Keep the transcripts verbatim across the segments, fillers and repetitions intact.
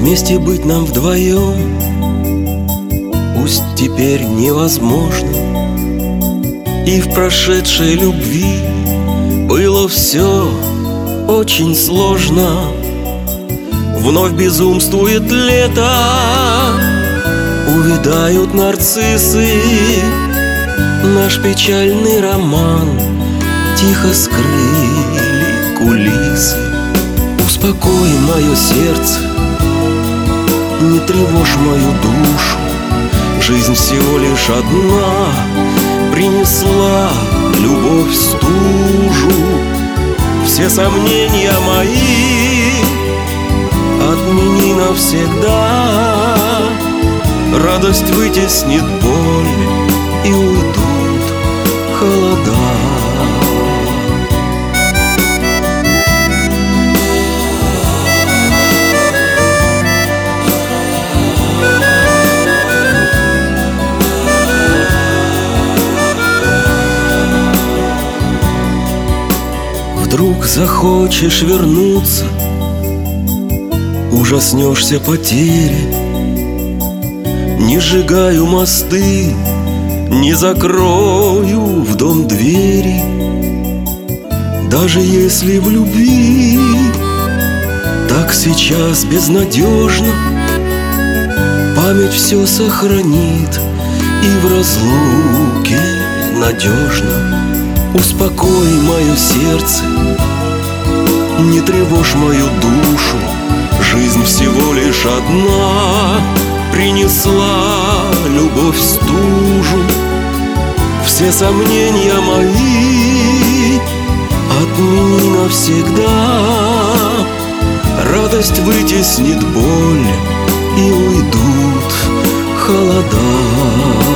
Вместе быть нам вдвоем пусть теперь невозможно, и в прошедшей любви было все очень сложно. Вновь безумствует лето, увядают нарциссы, наш печальный роман тихо скрыли кулисы. Успокой мое сердце, не тревожь мою душу, жизнь всего лишь одна принесла любовь стужу. Все сомнения мои отмени навсегда, радость вытеснит боль и уйдут холода. Вдруг захочешь вернуться, ужаснешься потери. Не сжигаю мосты, не закрою в дом двери. Даже если в любви так сейчас безнадежно, память все сохранит и в разлуке надежно. Успокой мое сердце, не тревожь мою душу, жизнь всего лишь одна принесла любовь стужу. Все сомнения мои отмени навсегда, радость вытеснит боль и уйдут холода.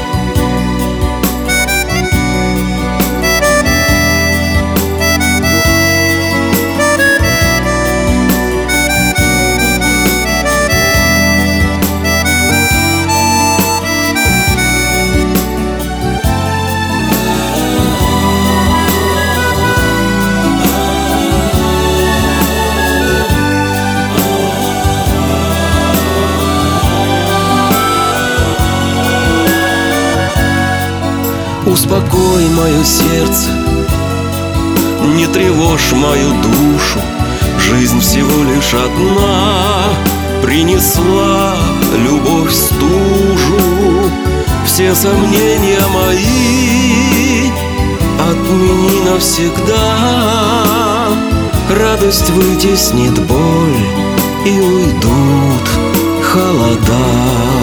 Успокой мое сердце, не тревожь мою душу, жизнь всего лишь одна принесла любовь стужу. Все сомнения мои отмени навсегда, радость вытеснит боль и уйдут холода.